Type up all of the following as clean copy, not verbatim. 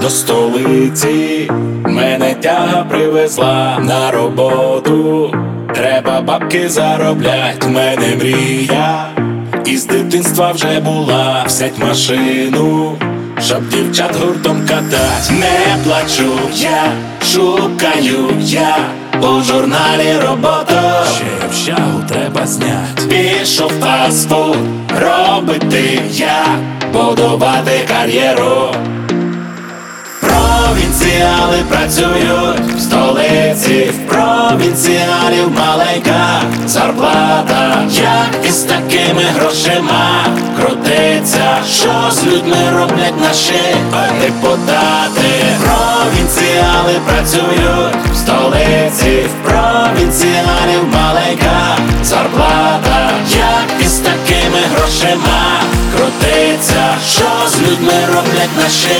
до столиці мене тяга привезла на роботу. Треба бабки зароблять, в мене мрія із дитинства вже була. Взять машину, щоб дівчат гуртом катать. Не плачу я, шукаю я у журналі роботу. Ще общагу треба знять. Пішов фастфуд робити я, будувати кар'єру. Провінціали працюють в столиці, в провінціалів маленька зарплата. Як із такими грошима крутиться, що з людьми роблять наші депутати. Провінціали працюють в столиці, в провінціалів маленька зарплата. Як із такими грошима крутиться, що з людьми роблять наші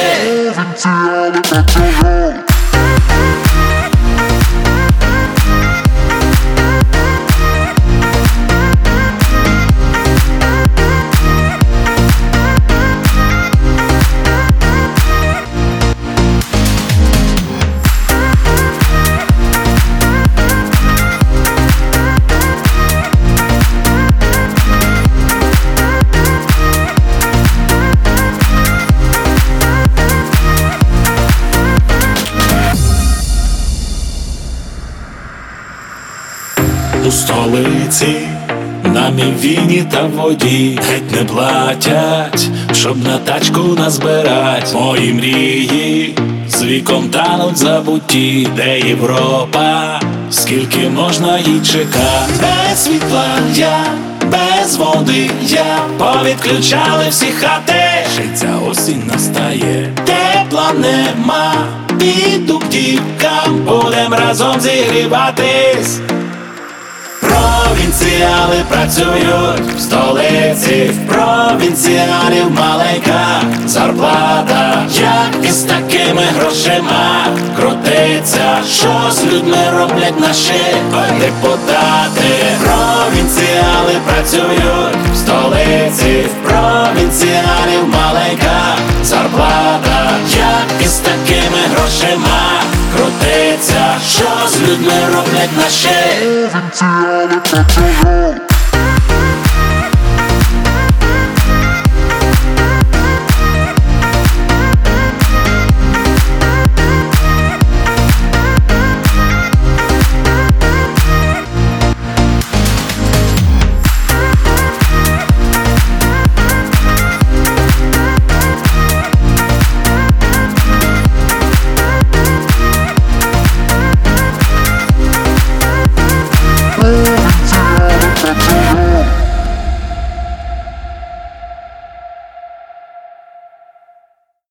у столиці. На мівіні та воді геть не платять, щоб на тачку назбирать. Мої мрії з віком тануть забуті. Де Європа? Скільки можна їй чекати? Без світла я, без води я, повідключали всі хати. Ще ця осінь настає, тепла нема. Піду к дівкам, будем разом зігріватись. Провінціали працюють в столиці, в провінціалів маленька зарплата. Як із такими грошима крутиться, що з людьми роблять наші депутати. Провінціали працюють в столиці, в провінціалів маленька зарплата. Як із такими грошима крутиться, що з людьми роблять наші провінціали працюють.